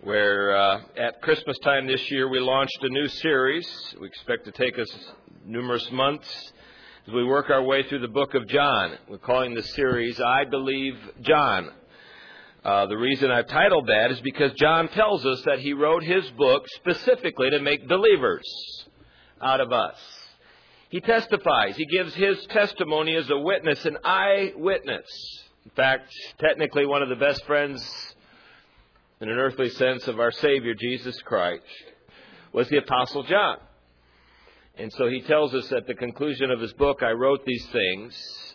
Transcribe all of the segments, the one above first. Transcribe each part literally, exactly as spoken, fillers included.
where uh, at Christmas time this year we launched a new series. We expect to take us numerous months as we work our way through the book of John. We're calling the series, I Believe John. Uh, the reason I've titled that is because John tells us that he wrote his book specifically to make believers out of us. He testifies. He gives his testimony as a witness, an eyewitness. In fact, technically one of the best friends in an earthly sense of our Savior, Jesus Christ, was the Apostle John. And so he tells us at the conclusion of his book, I wrote these things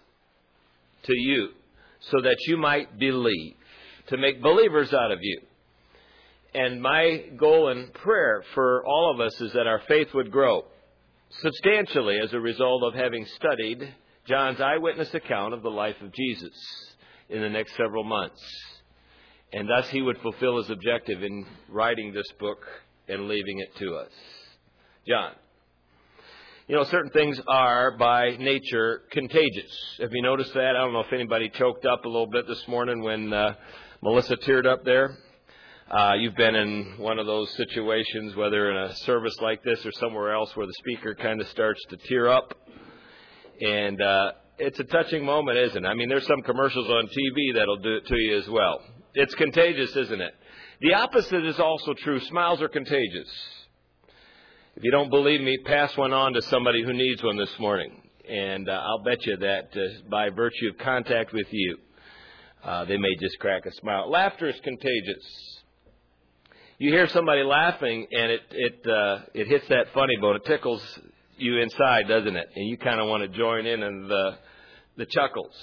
to you so that you might believe, to make believers out of you. And my goal and prayer for all of us is that our faith would grow substantially as a result of having studied John's eyewitness account of the life of Jesus in the next several months. And thus he would fulfill his objective in writing this book and leaving it to us. John. You know, certain things are by nature contagious. Have you noticed that? I don't know if anybody choked up a little bit this morning when uh, Melissa teared up there. Uh, you've been in one of those situations, whether in a service like this or somewhere else, where the speaker kind of starts to tear up. And uh, it's a touching moment, isn't it? I mean, there's some commercials on T V that'll do it to you as well. It's contagious, isn't it? The opposite is also true. Smiles are contagious. If you don't believe me, pass one on to somebody who needs one this morning. And uh, I'll bet you that uh, by virtue of contact with you, uh, they may just crack a smile. Laughter is contagious. You hear somebody laughing, and it it uh, it hits that funny bone. It tickles you inside, doesn't it? And you kind of want to join in on the the chuckles.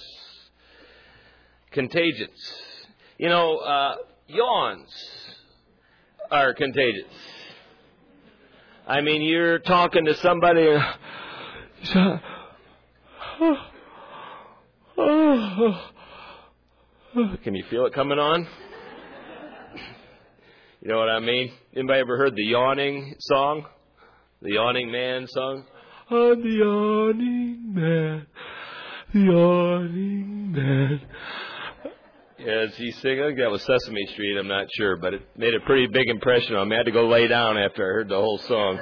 Contagious. You know, uh, yawns are contagious. I mean, you're talking to somebody. Uh, Can you feel it coming on? You know what I mean? Anybody ever heard the Yawning song? The Yawning Man song? I'm the yawning man, the yawning man. Yeah, is he singing? I think that was Sesame Street, I'm not sure, but it made a pretty big impression on me. I had to go lay down after I heard the whole song.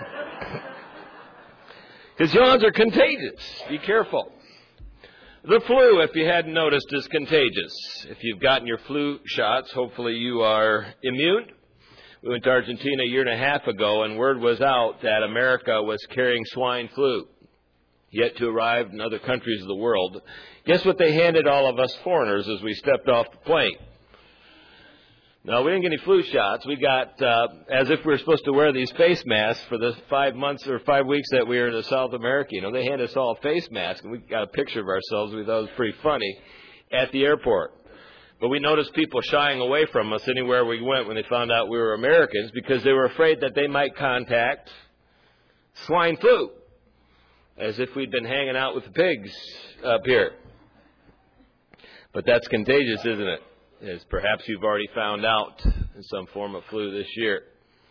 Because yawns are contagious. Be careful. The flu, if you hadn't noticed, is contagious. If you've gotten your flu shots, hopefully you are immune. We went to Argentina a year and a half ago, and word was out that America was carrying swine flu, yet to arrive in other countries of the world. Guess what they handed all of us foreigners as we stepped off the plane? No, we didn't get any flu shots. We got, uh, as if we were supposed to wear these face masks for the five months or five weeks that we were in South America. You know, they handed us all a face mask, and we got a picture of ourselves. We thought it was pretty funny at the airport. But we noticed people shying away from us anywhere we went when they found out we were Americans because they were afraid that they might contact swine flu, as if we'd been hanging out with the pigs up here. But that's contagious, isn't it? As perhaps you've already found out in some form of flu this year.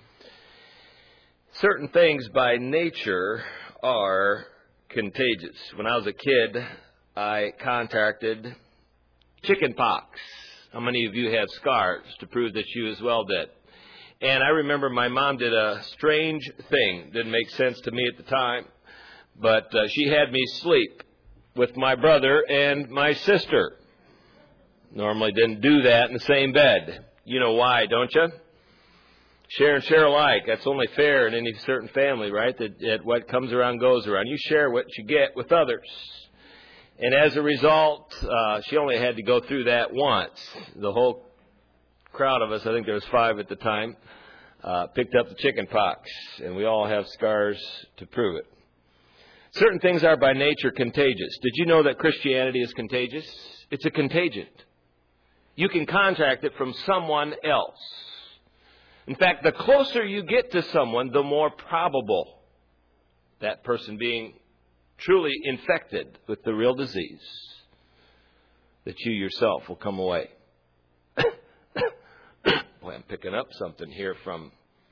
Certain things by nature are contagious. When I was a kid, I contacted chicken pox. How many of you have scars to prove that you as well did? And I remember my mom did a strange thing. Didn't make sense to me at the time. But uh, she had me sleep with my brother and my sister. Normally didn't do that in the same bed. You know why, don't you? Share and share alike. That's only fair in any certain family, right? That, that what comes around goes around. You share what you get with others. And as a result, uh, she only had to go through that once. The whole crowd of us, I think there was five at the time, uh, picked up the chicken pox. And we all have scars to prove it. Certain things are by nature contagious. Did you know that Christianity is contagious? It's a contagion. You can contract it from someone else. In fact, the closer you get to someone, the more probable that person being truly infected with the real disease, that you yourself will come away. Boy, I'm picking up something here from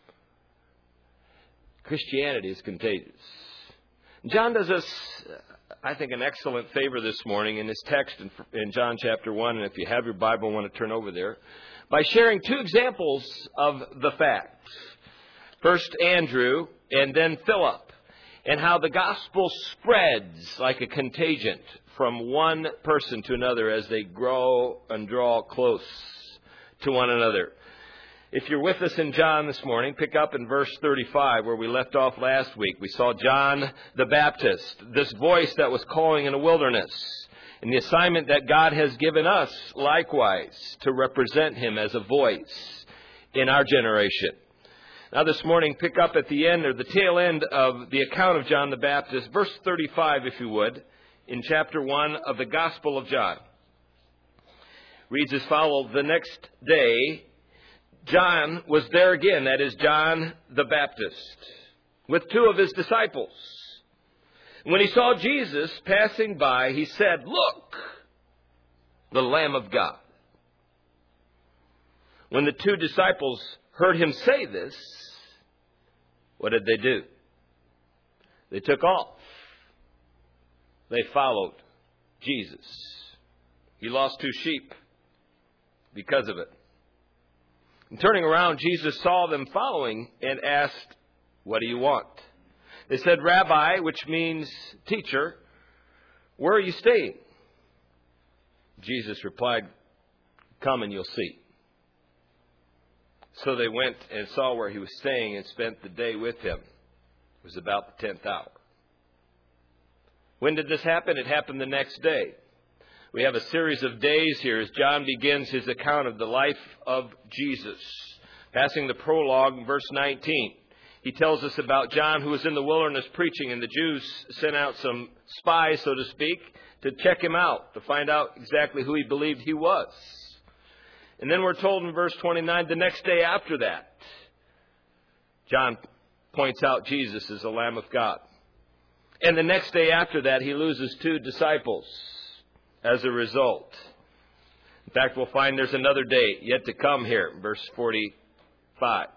Christianity is contagious. John does us, I think, an excellent favor this morning in his text in, in John chapter one. And if you have your Bible and want to turn over there, by sharing two examples of the fact. First Andrew and then Philip, and how the gospel spreads like a contagion from one person to another as they grow and draw close to one another. If you're with us in John this morning, pick up in verse thirty-five where we left off last week. We saw John the Baptist, this voice that was calling in a wilderness, and the assignment that God has given us likewise to represent him as a voice in our generation. Now this morning, pick up at the end or the tail end of the account of John the Baptist, verse thirty-five, if you would, in chapter one of the Gospel of John. Reads as follows: The next day, John was there again, that is John the Baptist, with two of his disciples. When he saw Jesus passing by, he said, "Look, the Lamb of God." When the two disciples heard him say this, what did they do? They took off. They followed Jesus. He lost two sheep because of it. And turning around, Jesus saw them following and asked, "What do you want?" They said, "Rabbi," which means teacher, "where are you staying?" Jesus replied, "Come and you'll see." So they went and saw where he was staying and spent the day with him. It was about the tenth hour. When did this happen? It happened the next day. We have a series of days here as John begins his account of the life of Jesus. Passing the prologue in verse nineteen, he tells us about John who was in the wilderness preaching, and the Jews sent out some spies, so to speak, to check him out, to find out exactly who he believed he was. And then we're told in verse twenty-nine, the next day after that, John points out Jesus as the Lamb of God. And the next day after that, he loses two disciples as a result. In fact, we'll find there's another day yet to come here, verse forty-five.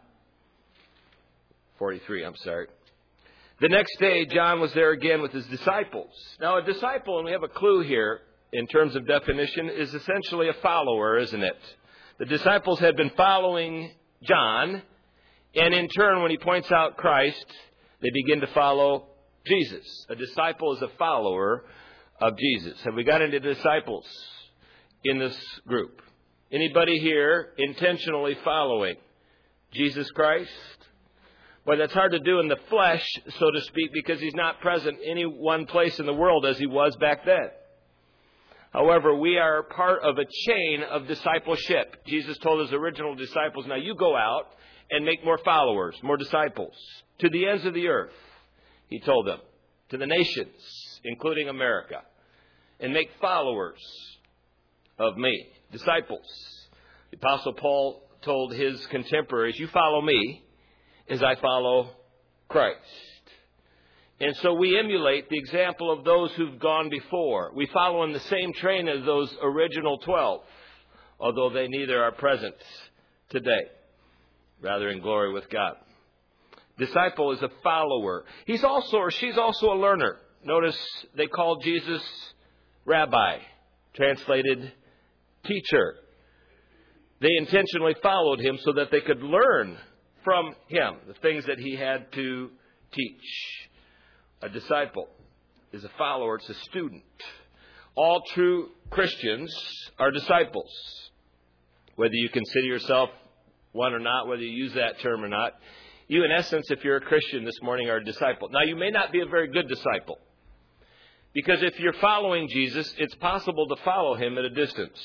forty-three, I'm sorry. The next day, John was there again with his disciples. Now, a disciple, and we have a clue here in terms of definition, is essentially a follower, isn't it? The disciples had been following John, and in turn, when he points out Christ, they begin to follow Jesus. A disciple is a follower of Jesus. Have we got any disciples in this group? Anybody here intentionally following Jesus Christ? Well, that's hard to do in the flesh, so to speak, because he's not present any one place in the world as he was back then. However, we are part of a chain of discipleship. Jesus told his original disciples, "Now you go out and make more followers, more disciples, to the ends of the earth," he told them, to the nations, including America, "and make followers of me," disciples. The Apostle Paul told his contemporaries, "You follow me as I follow Christ." And so we emulate the example of those who've gone before. We follow in the same train as those original twelve, although they neither are present today, rather in glory with God. Disciple is a follower. He's also, or she's also a learner. Notice they called Jesus Rabbi, translated teacher. They intentionally followed him so that they could learn from him the things that he had to teach. A disciple is a follower. It's a student. All true Christians are disciples. Whether you consider yourself one or not, whether you use that term or not, you, in essence, if you're a Christian this morning, are a disciple. Now, you may not be a very good disciple, because if you're following Jesus, it's possible to follow him at a distance.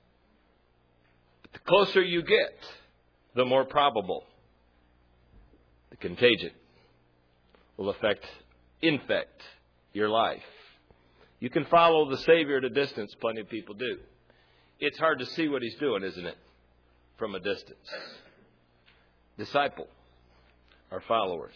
But the closer you get, the more probable the contagion will affect infect your life. You can follow the Savior at a distance. Plenty of people do. It's hard to see what he's doing, isn't it? From a distance. Disciple are followers.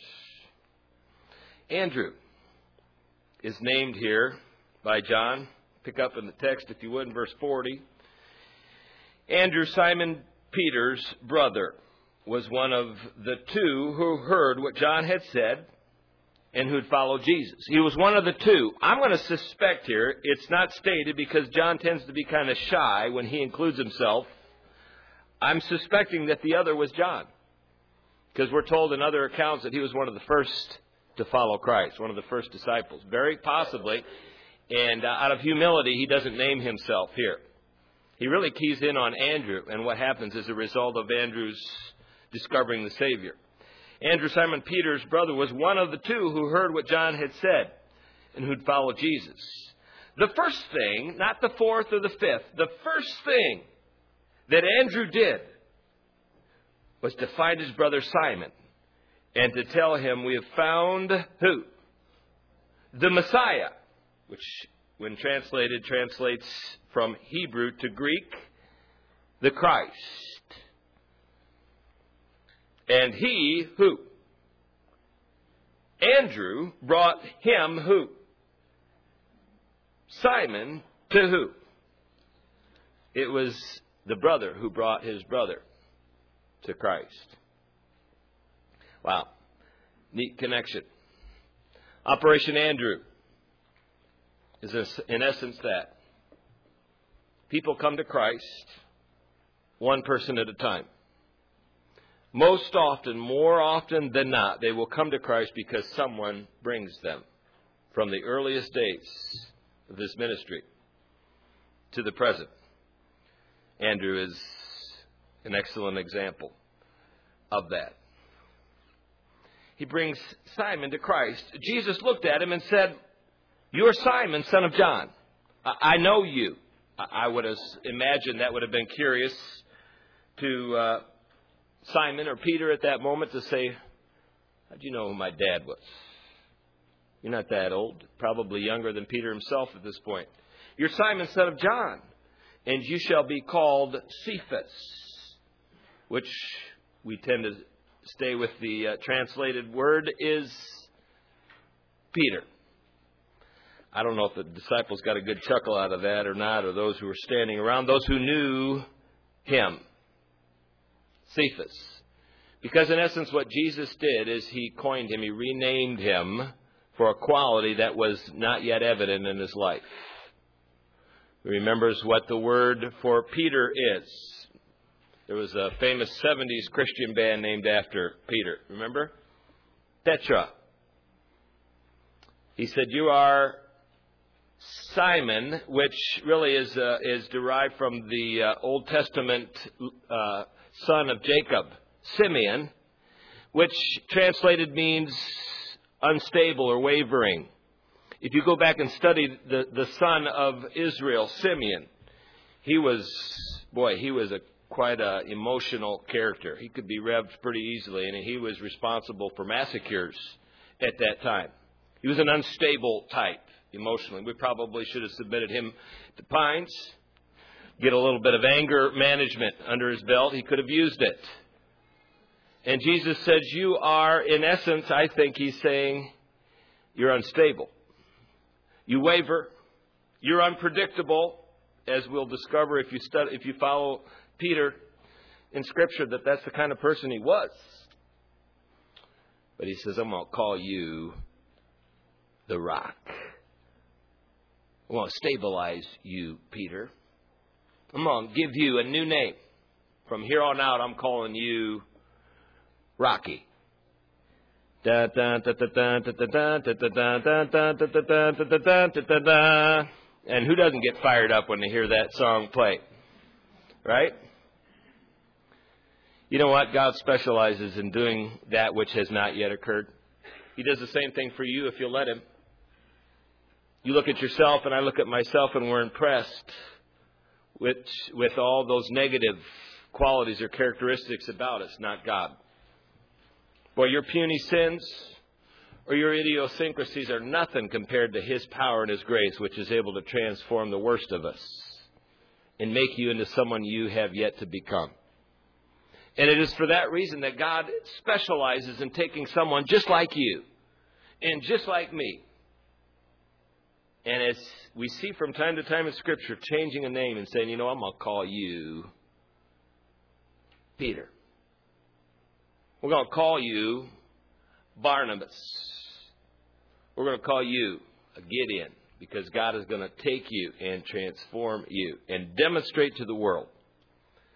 Andrew is named here by John. Pick up in the text, if you would, in verse forty. Andrew, Simon Peter's brother, was one of the two who heard what John had said and who'd followed Jesus. He was one of the two. I'm going to suspect here, it's not stated because John tends to be kind of shy when he includes himself. I'm suspecting that the other was John, because we're told in other accounts that he was one of the first to follow Christ, one of the first disciples. Very possibly. And uh, out of humility, he doesn't name himself here. He really keys in on Andrew and what happens as a result of Andrew's discovering the Savior. Andrew, Simon Peter's brother, was one of the two who heard what John had said and who'd follow Jesus. The first thing, not the fourth or the fifth, the first thing that Andrew did was to find his brother Simon and to tell him, we have found who? The Messiah, which when translated translates from Hebrew to Greek, the Christ. And he, who? Andrew brought him, who? Simon, to who? It was the brother who brought his brother to Christ. Wow. Neat connection. Operation Andrew is in essence that. People come to Christ one person at a time. Most often, more often than not, they will come to Christ because someone brings them from the earliest days of this ministry to the present. Andrew is an excellent example of that. He brings Simon to Christ. Jesus looked at him and said, "You're Simon, son of John. I know you." I would have imagined that would have been curious to uh, Simon or Peter at that moment to say, "How'd you know who my dad was?" You're not that old, probably younger than Peter himself at this point. "You're Simon, son of John, and you shall be called Cephas," which we tend to stay with the uh, translated word is Peter. I don't know if the disciples got a good chuckle out of that or not, or those who were standing around, those who knew him. Cephas. Because in essence what Jesus did is he coined him, he renamed him for a quality that was not yet evident in his life. He remembers what the word for Peter is. There was a famous seventies Christian band named after Peter. Remember? Petra. He said, "You are Simon," which really is uh, is derived from the uh, Old Testament uh, son of Jacob, Simeon, which translated means unstable or wavering. If you go back and study the, the son of Israel, Simeon, he was, boy, he was a quite an emotional character. He could be revved pretty easily, and he was responsible for massacres at that time. He was an unstable type emotionally. We probably should have submitted him to Pines, get a little bit of anger management under his belt. He could have used it. And Jesus says, you are, in essence, I think he's saying, you're unstable. You waver. You're unpredictable, as we'll discover if you study, if you follow Peter in Scripture, that that's the kind of person he was. But he says, I'm going to call you the rock. I'm going to stabilize you, Peter. I'm going to give you a new name. From here on out, I'm calling you Rocky. And who doesn't get fired up when they hear that song play? Right? You know what? God specializes in doing that which has not yet occurred. He does the same thing for you if you'll let him. You look at yourself and I look at myself and we're impressed with, with all those negative qualities or characteristics about us, not God. Boy, your puny sins or your idiosyncrasies are nothing compared to His power and His grace, which is able to transform the worst of us and make you into someone you have yet to become. And it is for that reason that God specializes in taking someone just like you and just like me. And as we see from time to time in Scripture, changing a name and saying, you know, I'm going to call you Peter. We're going to call you Barnabas. We're going to call you a Gideon, because God is going to take you and transform you and demonstrate to the world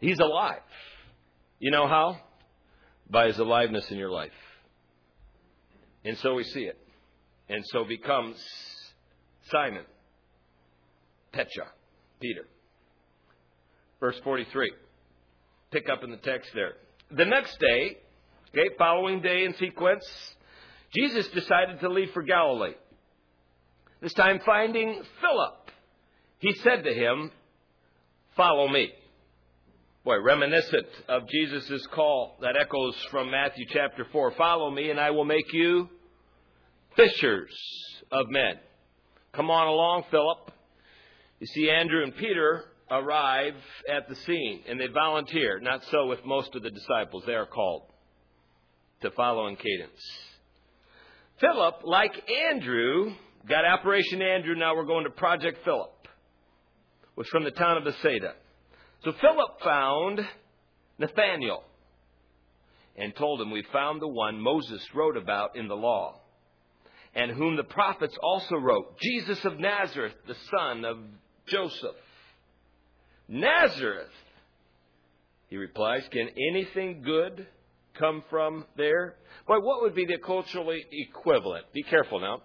He's alive. You know how? By his aliveness in your life. And so we see it. And so becomes Simon, Petra, Peter. Verse forty-three. Pick up in the text there. The next day, okay, following day in sequence, Jesus decided to leave for Galilee. This time finding Philip, he said to him, "Follow me." Boy, reminiscent of Jesus' call that echoes from Matthew chapter four. "Follow me and I will make you fishers of men." Come on along, Philip. You see, Andrew and Peter arrive at the scene and they volunteer. Not so with most of the disciples. They are called to follow in cadence. Philip, like Andrew, got Operation Andrew, now we're going to Project Philip, was from the town of Bethsaida. So Philip found Nathanael and told him, "We found the one Moses wrote about in the law, and whom the prophets also wrote, Jesus of Nazareth, the son of Joseph." "Nazareth," he replies, "can anything good come from there?" Boy, what would be the culturally equivalent? Be careful now.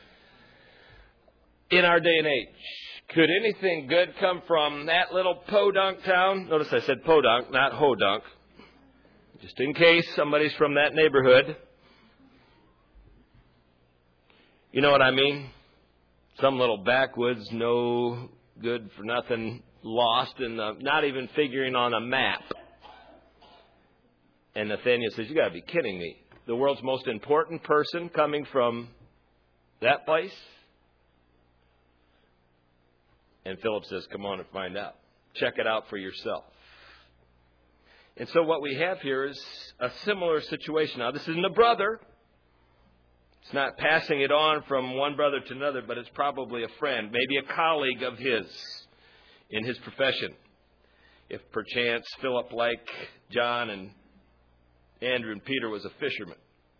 In our day and age, could anything good come from that little podunk town? Notice I said podunk, not hodunk. Just in case somebody's from that neighborhood. You know what I mean? Some little backwoods, no good for nothing, lost in the, not even figuring on a map. And Nathanael says, "You got to be kidding me. The world's most important person coming from that place?" And Philip says, "Come on and find out. Check it out for yourself." And so what we have here is a similar situation. Now, this isn't a brother. It's not passing it on from one brother to another, but it's probably a friend, maybe a colleague of his in his profession. If perchance Philip, like John and Andrew and Peter, was a fisherman.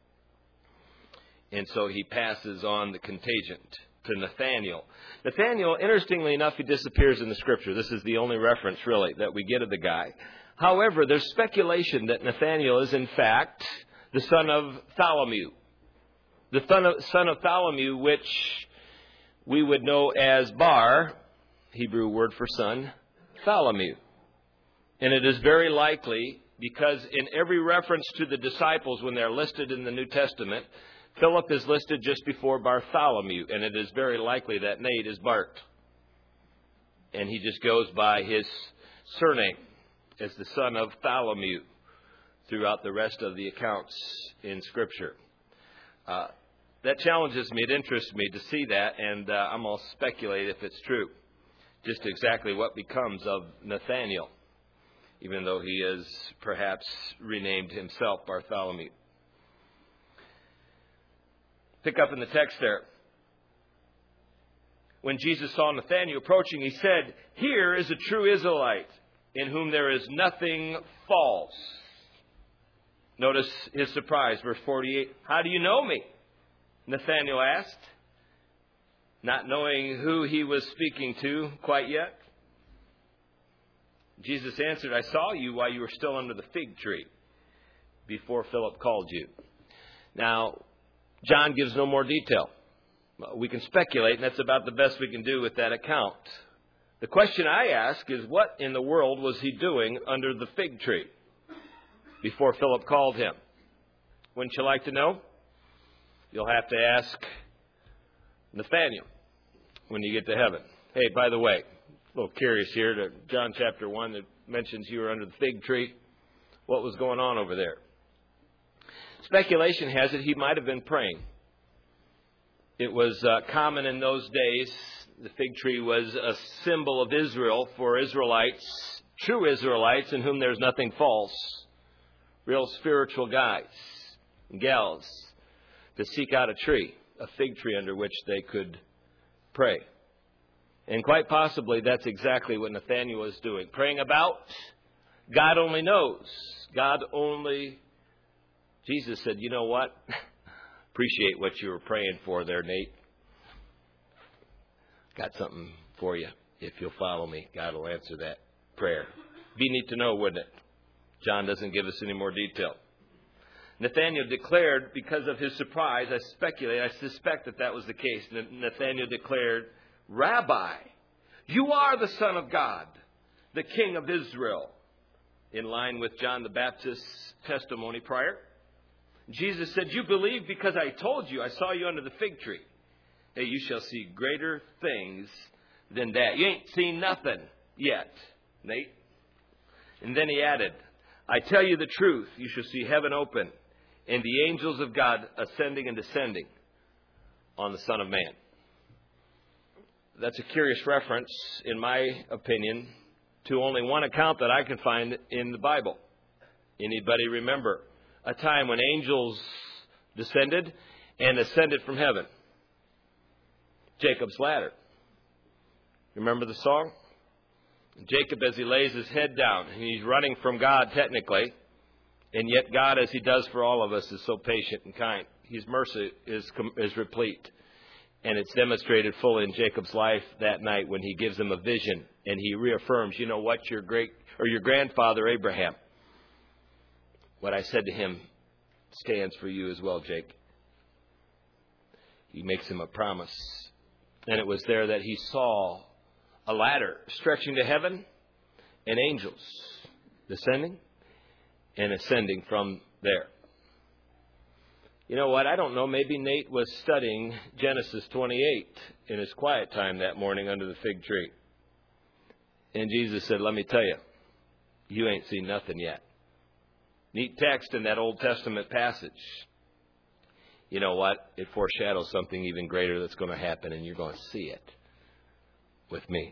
And so he passes on the contagion to Nathanael. Nathanael, interestingly enough, he disappears in the Scripture. This is the only reference, really, that we get of the guy. However, there's speculation that Nathanael is, in fact, the son of Tholomew. The son of, son of Tholomew, which we would know as Bar, Hebrew word for son, Tholomew. And it is very likely, because in every reference to the disciples when they're listed in the New Testament, Philip is listed just before Bartholomew, and it is very likely that Nate is Bart. And he just goes by his surname as the son of Tholomew throughout the rest of the accounts in Scripture. Uh, that challenges me. It interests me to see that, and uh, I'm going to speculate if it's true. Just exactly what becomes of Nathanael, even though he is perhaps renamed himself Bartholomew. Pick up in the text there. When Jesus saw Nathanael approaching, he said, "Here is a true Israelite, in whom there is nothing false." Notice his surprise, verse forty-eight. "How do you know me?" Nathanael asked, not knowing who he was speaking to quite yet. Jesus answered, "I saw you while you were still under the fig tree, before Philip called you." Now, John gives no more detail. We can speculate, and that's about the best we can do with that account. The question I ask is, what in the world was he doing under the fig tree before Philip called him? Wouldn't you like to know? You'll have to ask Nathanael when you get to heaven. Hey, by the way, a little curious here to John chapter one that mentions you were under the fig tree. What was going on over there? Speculation has it he might have been praying. It was uh, common in those days. The fig tree was a symbol of Israel for Israelites, true Israelites in whom there's nothing false, real spiritual guys and gals, to seek out a tree, a fig tree under which they could pray. And quite possibly that's exactly what Nathanael was doing. Praying about, God only knows. God only, Jesus said, "You know what? Appreciate what you were praying for there, Nate. Got something for you. If you'll follow me, God will answer that prayer. Be neat to know, wouldn't it? John doesn't give us any more detail. Nathanael declared, because of his surprise, I speculate, I suspect that that was the case. Nathanael declared, Rabbi, you are the Son of God, the King of Israel. In line with John the Baptist's testimony prior. Jesus said, you believe because I told you, I saw you under the fig tree. Hey, you shall see greater things than that. You ain't seen nothing yet, Nate. And then he added, I tell you the truth, you shall see heaven open and the angels of God ascending and descending on the Son of Man. That's a curious reference, in my opinion, to only one account that I can find in the Bible. Anybody remember a time when angels descended and ascended from heaven? Jacob's ladder. Remember the song? Jacob, as he lays his head down, and he's running from God technically, and yet God, as he does for all of us, is so patient and kind. His mercy is, is replete. And it's demonstrated fully in Jacob's life that night when he gives him a vision and he reaffirms, you know what, your great or your grandfather Abraham, what I said to him stands for you as well, Jake. He makes him a promise. And it was there that he saw a ladder stretching to heaven and angels descending and ascending from there. You know what? I don't know. Maybe Nate was studying Genesis twenty-eight in his quiet time that morning under the fig tree. And Jesus said, let me tell you, you ain't seen nothing yet. Neat text in that Old Testament passage. You know what? It foreshadows something even greater that's going to happen, and you're going to see it with me.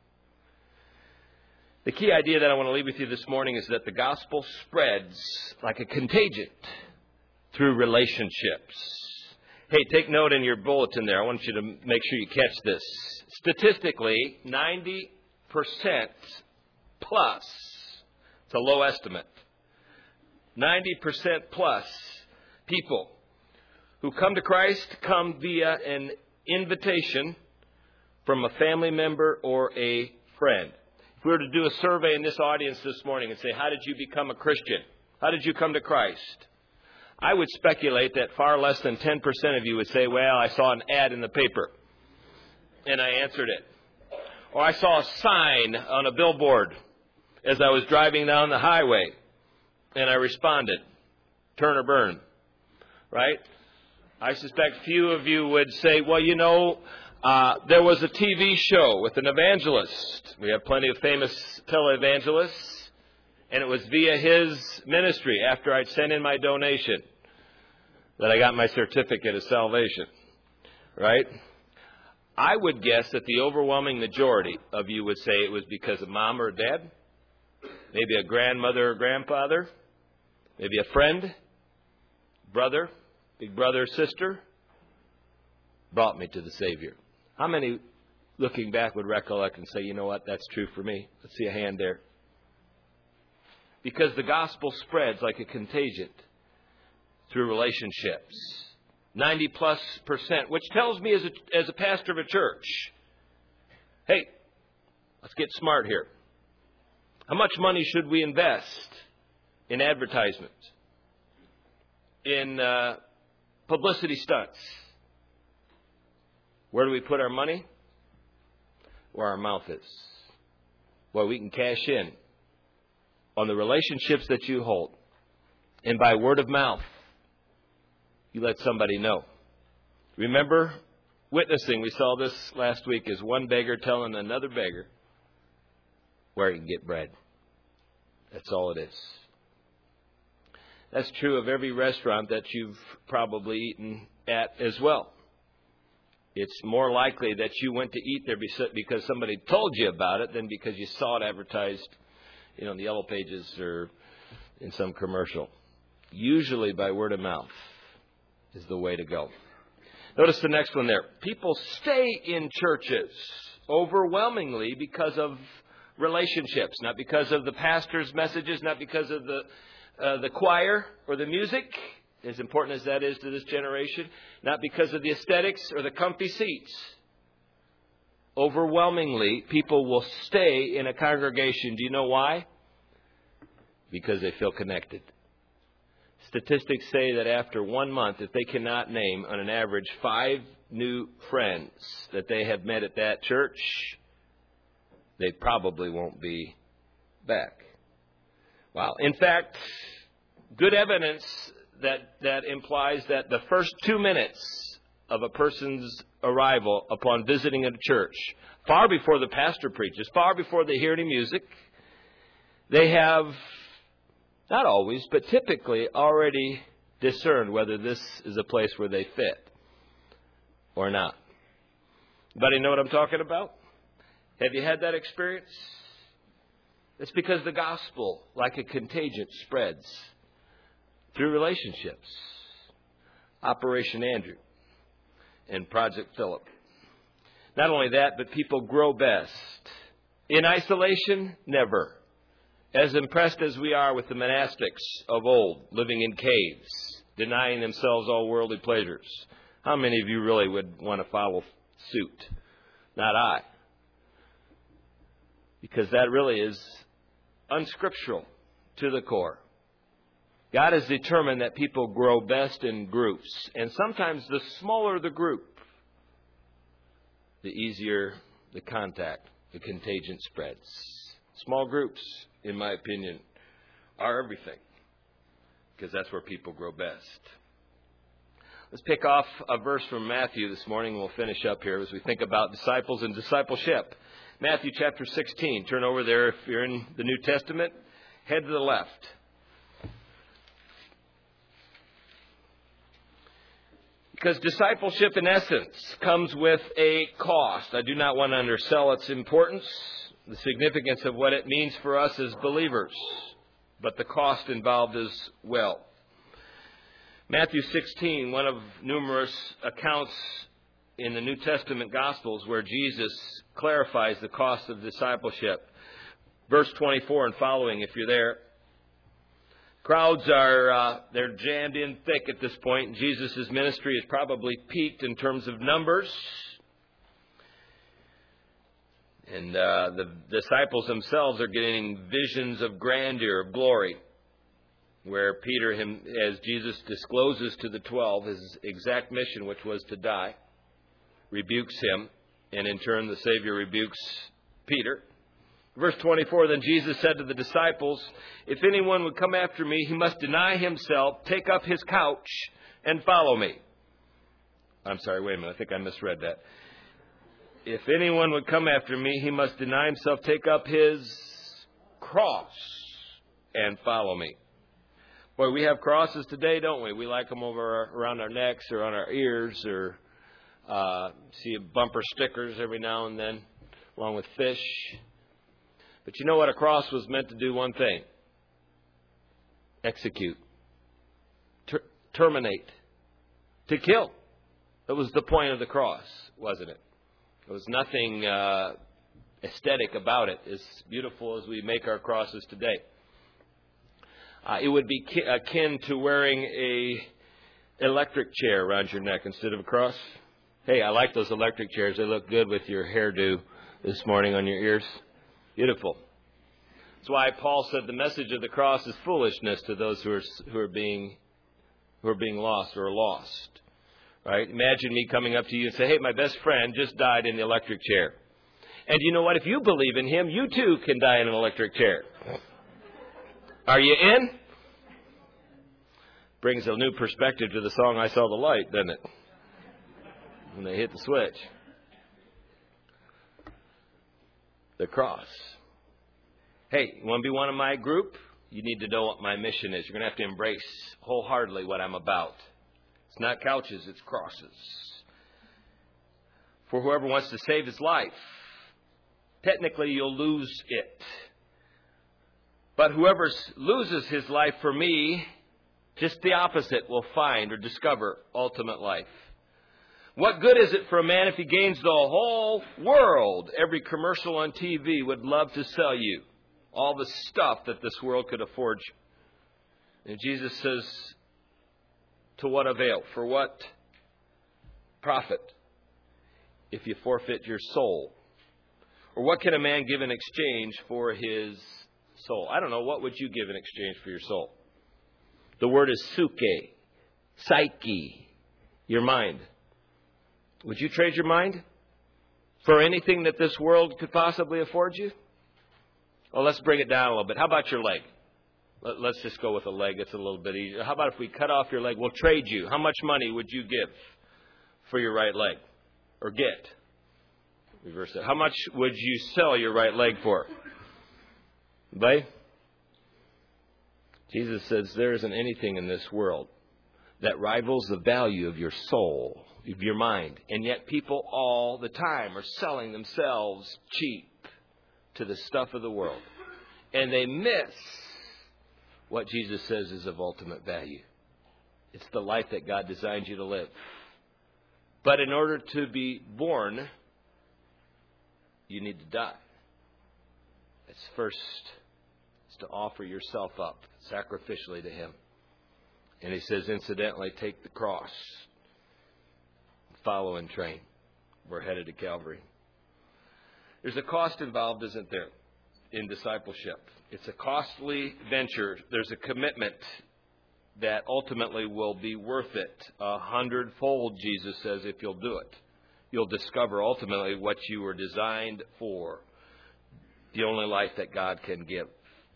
The key idea that I want to leave with you this morning is that the gospel spreads like a contagion through relationships. Hey, take note in your bulletin there. I want you to make sure you catch this. Statistically, ninety percent plus, it's a low estimate, ninety percent plus people who come to Christ come via an invitation from a family member or a friend. If we were to do a survey in this audience this morning and say, how did you become a Christian? How did you come to Christ? I would speculate that far less than ten percent of you would say, well, I saw an ad in the paper and I answered it. Or I saw a sign on a billboard as I was driving down the highway and I responded. Turn or burn. Right? I suspect few of you would say, well, you know, uh, there was a T V show with an evangelist. We have plenty of famous televangelists. And it was via his ministry, after I'd sent in my donation, that I got my certificate of salvation. Right? I would guess that the overwhelming majority of you would say it was because of mom or dad, maybe a grandmother or grandfather, maybe a friend, brother, big brother or sister, brought me to the Savior. How many, looking back, would recollect and say, you know what, that's true for me? Let's see a hand there. Because the gospel spreads like a contagion through relationships. ninety plus percent, which tells me as a, as a pastor of a church, hey, let's get smart here. How much money should we invest in advertisements, in uh, publicity stunts? Where do we put our money? Where our mouth is. Where we can cash in on the relationships that you hold. And by word of mouth, you let somebody know. Remember, witnessing, we saw this last week, is one beggar telling another beggar where he can get bread. That's all it is. That's true of every restaurant that you've probably eaten at as well. It's more likely that you went to eat there because somebody told you about it than because you saw it advertised, you know, in the yellow pages or in some commercial. Usually by word of mouth is the way to go. Notice the next one there. People stay in churches overwhelmingly because of relationships, not because of the pastor's messages, not because of the uh, the choir or the music, as important as that is to this generation, not because of the aesthetics or the comfy seats. Overwhelmingly, people will stay in a congregation. Do you know why? because they feel connected. Statistics say that after one month, if they cannot name, on an average, five new friends that they have met at that church, they probably won't be back. Wow. In fact, good evidence that, that implies that the first two minutes of a person's arrival upon visiting at a church, far before the pastor preaches, far before they hear any music, they have, not always, but typically already discerned whether this is a place where they fit or not. Anybody know what I'm talking about? Have you had that experience? It's because the gospel, like a contagion, spreads through relationships. Operation Andrew and Project Philip. Not only that, but people grow best. In isolation, never. As impressed as we are with the monastics of old, living in caves, denying themselves all worldly pleasures, how many of you really would want to follow suit? Not I. Because that really is unscriptural to the core. God has determined that people grow best in groups. And sometimes the smaller the group, the easier the contact, the contagion spreads. Small groups, in my opinion, are everything. Because that's where people grow best. Let's pick off a verse from Matthew this morning, and we'll finish up here as we think about disciples and discipleship. Matthew chapter sixteen. Turn over there if you're in the New Testament. Head to the left. Because discipleship, in essence, comes with a cost. I do not want to undersell its importance, the significance of what it means for us as believers, but the cost involved as well. Matthew sixteen, one of numerous accounts in the New Testament Gospels where Jesus clarifies the cost of discipleship. Verse twenty-four and following, if you're there. Crowds are, uh, they're jammed in thick at this point. And Jesus' ministry is probably peaked in terms of numbers. And uh, the disciples themselves are getting visions of grandeur, of glory, where Peter, him, as Jesus discloses to the twelve his exact mission, which was to die, rebukes him, and in turn the Savior rebukes Peter. Verse twenty-four, then Jesus said to the disciples, if anyone would come after me, he must deny himself, take up his couch, and follow me. I'm sorry, wait a minute, I think I misread that. If anyone would come after me, he must deny himself, take up his cross, and follow me. Boy, we have crosses today, don't we? We like them over our, around our necks or on our ears, or uh, see bumper stickers every now and then, along with fish. But you know what? A cross was meant to do one thing. Execute. Ter- terminate. To kill. That was the point of the cross, wasn't it? There was nothing uh, aesthetic about it, as beautiful as we make our crosses today. Uh, it would be ki- akin to wearing a electric chair around your neck instead of a cross. Hey, I like those electric chairs. They look good with your hairdo this morning on your ears. Beautiful. That's why Paul said the message of the cross is foolishness to those who are who are being who are being lost or lost. Right? Imagine me coming up to you and say, "Hey, my best friend just died in the electric chair." And you know what? If you believe in him, you too can die in an electric chair. Are you in? Brings a new perspective to the song "I Saw the Light," doesn't it? When they hit the switch. The cross. Hey, you want to be one of my group? You need to know what my mission is. You're going to have to embrace wholeheartedly what I'm about. It's not couches, it's crosses. For whoever wants to save his life, technically you'll lose it. But whoever loses his life for me, just the opposite, will find or discover ultimate life. What good is it for a man if he gains the whole world? Every commercial on T V would love to sell you all the stuff that this world could afford you. And Jesus says, to what avail? For what profit if you forfeit your soul? Or what can a man give in exchange for his Soul. I don't know, what would you give in exchange for your soul? The word is suke, psyche, your mind. Would you trade your mind for anything that this world could possibly afford you? Well, let's bring it down a little bit. How about your leg? Let's just go with a leg. It's a little bit easier. How about if we cut off your leg? We'll trade you. How much money would you give for your right leg? Or get? Reverse that. How much would you sell your right leg for? Anybody? Jesus says there isn't anything in this world that rivals the value of your soul, of your mind. And yet people all the time are selling themselves cheap to the stuff of the world. And they miss what Jesus says is of ultimate value. It's the life that God designed you to live. But in order to be born, you need to die. It's first is to offer yourself up sacrificially to Him. And He says, incidentally, take the cross. Follow and train. We're headed to Calvary. There's a cost involved, isn't there, in discipleship? It's a costly venture. There's a commitment that ultimately will be worth it a hundredfold, Jesus says, if you'll do it. You'll discover ultimately what you were designed for, the only life that God can give.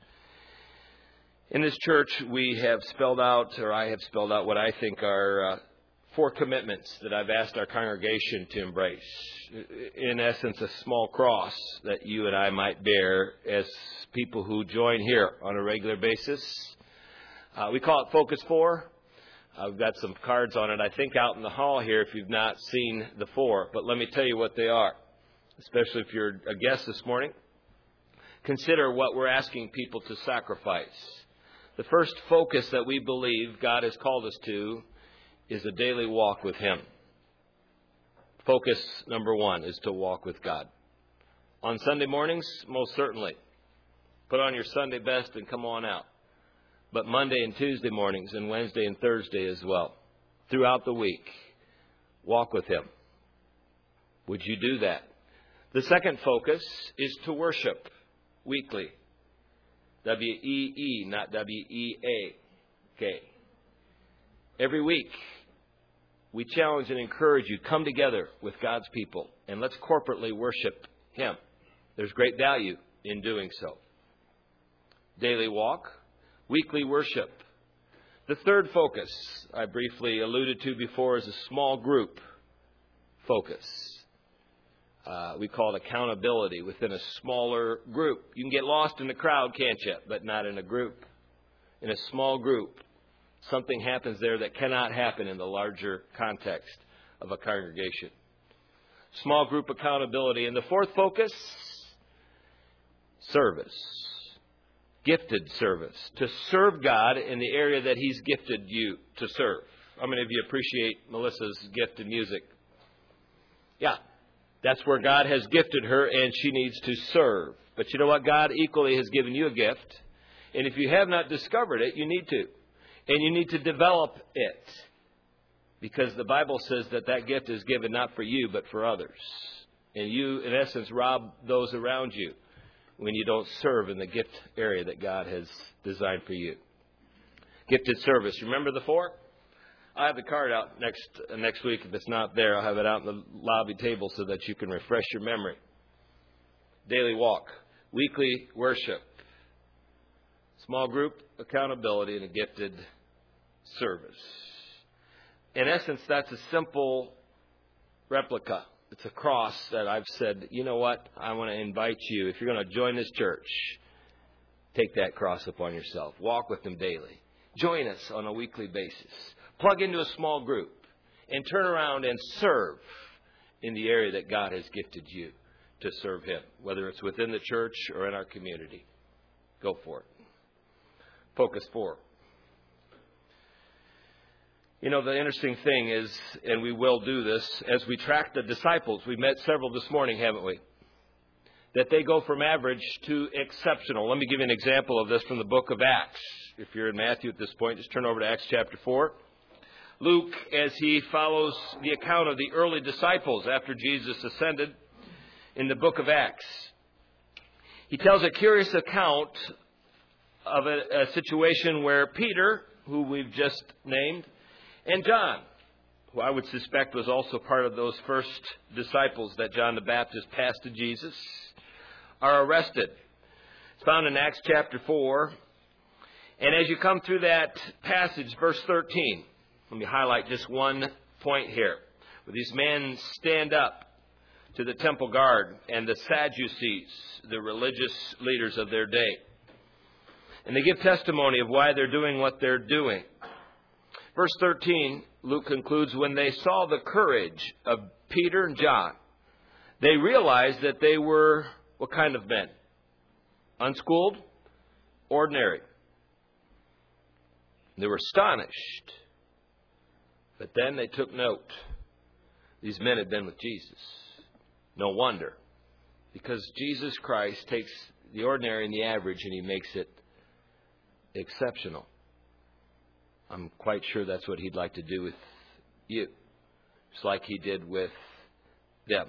In this church, we have spelled out, or I have spelled out, what I think are uh, four commitments that I've asked our congregation to embrace. In essence, a small cross that you and I might bear as people who join here on a regular basis. Uh, we call it Focus four. I've got some cards on it, I think, out in the hall here if you've not seen the four. But let me tell you what they are, especially if you're a guest this morning. Consider what we're asking people to sacrifice. The first focus that we believe God has called us to is a daily walk with Him. Focus number one is to walk with God. On Sunday mornings, most certainly. Put on your Sunday best and come on out. But Monday and Tuesday mornings and Wednesday and Thursday as well. Throughout the week, walk with Him. Would you do that? The second focus is to worship weekly. W E E, not W E A K. Every week, we challenge and encourage you, come together with God's people and let's corporately worship Him. There's great value in doing so. Daily walk, weekly worship. The third focus I briefly alluded to before is a small group focus. Uh, we call it accountability within a smaller group. You can get lost in the crowd, can't you? But not in a group. In a small group, something happens there that cannot happen in the larger context of a congregation. Small group accountability. And the fourth focus, service. Gifted service. To serve God in the area that He's gifted you to serve. How many of you appreciate Melissa's gift in music? Yeah. That's where God has gifted her, and she needs to serve. But you know what? God equally has given you a gift. And if you have not discovered it, you need to. And you need to develop it. Because the Bible says that that gift is given not for you, but for others. And you, in essence, rob those around you when you don't serve in the gift area that God has designed for you. Gifted service. Remember the four? I have the card out next uh, next week. If it's not there, I'll have it out in the lobby table so that you can refresh your memory. Daily walk. Weekly worship. Small group accountability and a gifted service. In essence, that's a simple replica. It's a cross that I've said, you know what, I want to invite you. If you're going to join this church, take that cross upon yourself. Walk with them daily. Join us on a weekly basis. Plug into a small group and turn around and serve in the area that God has gifted you to serve Him, whether it's within the church or in our community. Go for it. Focus four. You know, the interesting thing is, and we will do this, as we track the disciples, we met several this morning, haven't we? That they go from average to exceptional. Let me give you an example of this from the book of Acts. If you're in Matthew at this point, just turn over to Acts chapter four. Luke, as he follows the account of the early disciples after Jesus ascended in the book of Acts, he tells a curious account of a, a situation where Peter, who we've just named, and John, who I would suspect was also part of those first disciples that John the Baptist passed to Jesus, are arrested. It's found in Acts chapter four. And as you come through that passage, verse thirteen, let me highlight just one point here. Where these men stand up to the temple guard and the Sadducees, the religious leaders of their day. And they give testimony of why they're doing what they're doing. Verse thirteen, Luke concludes, when they saw the courage of Peter and John, they realized that they were what kind of men? Unschooled? Ordinary. They were astonished. But then they took note. These men had been with Jesus. No wonder. Because Jesus Christ takes the ordinary and the average and He makes it exceptional. I'm quite sure that's what He'd like to do with you. Just like He did with them.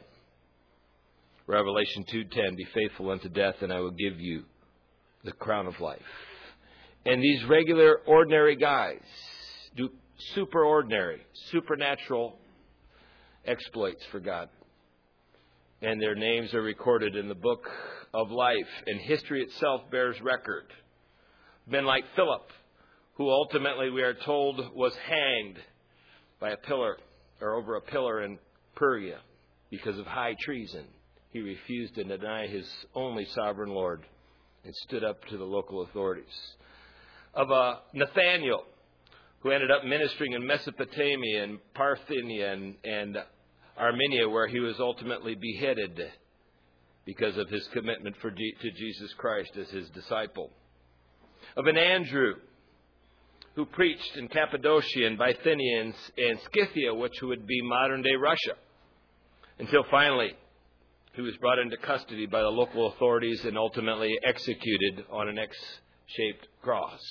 Revelation two ten, be faithful unto death and I will give you the crown of life. And these regular, ordinary guys do super ordinary, supernatural exploits for God. And their names are recorded in the book of life. And history itself bears record. Men like Philip, who ultimately we are told was hanged by a pillar or over a pillar in Perga because of high treason. He refused to deny his only sovereign Lord and stood up to the local authorities. Of uh, Nathaniel, who ended up ministering in Mesopotamia and Parthenia and, and Armenia, where he was ultimately beheaded because of his commitment for G- to Jesus Christ as his disciple. Of an Andrew, who preached in Cappadocia and Bithynia and, and Scythia, which would be modern-day Russia, until finally he was brought into custody by the local authorities and ultimately executed on an X-shaped cross.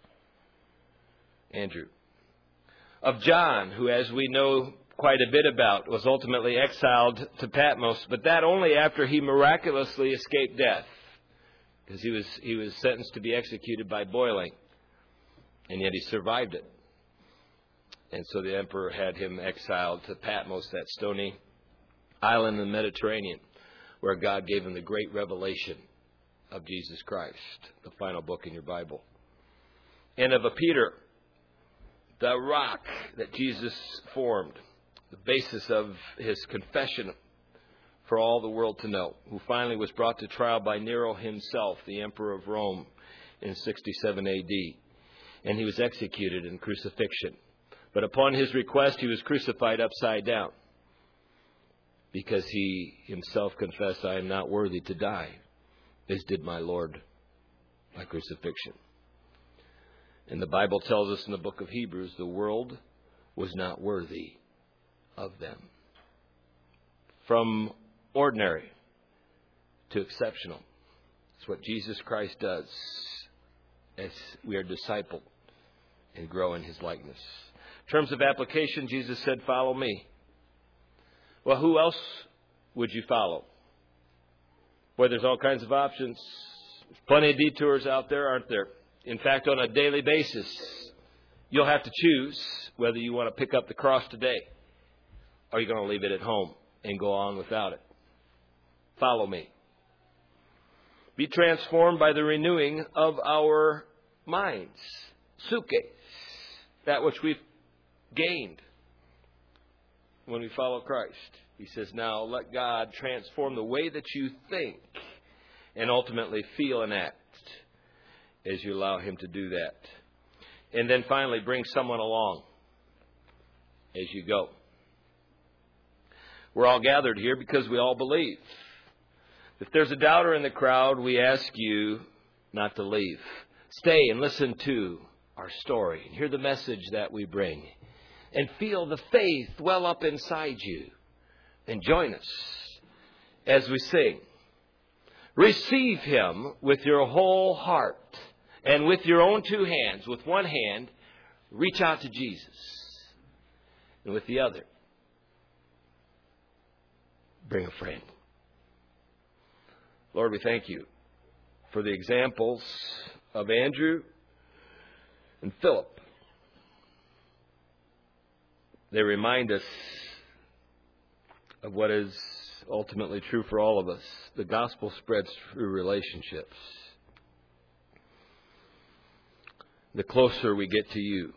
Andrew. Of John, who, as we know quite a bit about, was ultimately exiled to Patmos, but that only after he miraculously escaped death, because he was he was sentenced to be executed by boiling, and yet he survived it. And so the emperor had him exiled to Patmos, that stony island in the Mediterranean, where God gave him the great revelation of Jesus Christ, the final book in your Bible. And of a Peter, the rock that Jesus formed, the basis of his confession for all the world to know, who finally was brought to trial by Nero himself, the emperor of Rome, in sixty-seven A D. And he was executed in crucifixion. But upon his request, he was crucified upside down, because he himself confessed, I am not worthy to die, as did my Lord by crucifixion. And the Bible tells us in the book of Hebrews, the world was not worthy of them. From ordinary to exceptional. It's what Jesus Christ does as we are discipled and grow in His likeness. In terms of application, Jesus said, follow me. Well, who else would you follow? Boy, there's all kinds of options. There's plenty of detours out there, aren't there? In fact, on a daily basis, you'll have to choose whether you want to pick up the cross today or you're going to leave it at home and go on without it. Follow me. Be transformed by the renewing of our minds. Suke, that which we've gained when we follow Christ. He says, now let God transform the way that you think and ultimately feel and act as you allow Him to do that. And then finally, bring someone along as you go. We're all gathered here because we all believe. If there's a doubter in the crowd, we ask you not to leave. Stay and listen to our story and hear the message that we bring. And feel the faith well up inside you. And join us as we sing. Receive Him with your whole heart. And with your own two hands, with one hand, reach out to Jesus. And with the other, bring a friend. Lord, we thank you for the examples of Andrew and Philip. They remind us of what is ultimately true for all of us. The gospel spreads through relationships. The closer we get to you,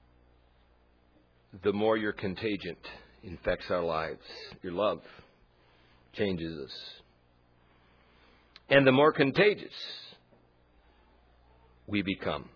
the more your contagion infects our lives. Your love changes us. And the more contagious we become.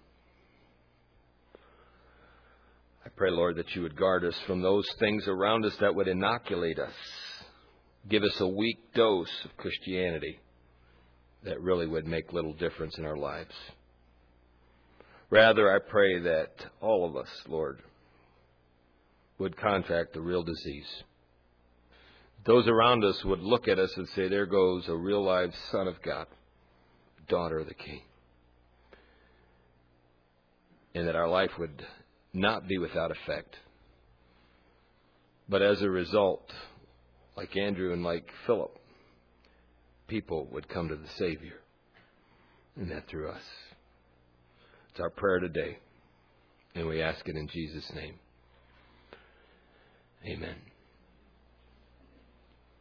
I pray, Lord, that you would guard us from those things around us that would inoculate us. Give us a weak dose of Christianity that really would make little difference in our lives. Rather, I pray that all of us, Lord, would contract the real disease. Those around us would look at us and say, there goes a real live Son of God, daughter of the King. And that our life would not be without effect. But as a result, like Andrew and like Philip, people would come to the Savior. And that through us. It's our prayer today. And we ask it in Jesus' name. Amen.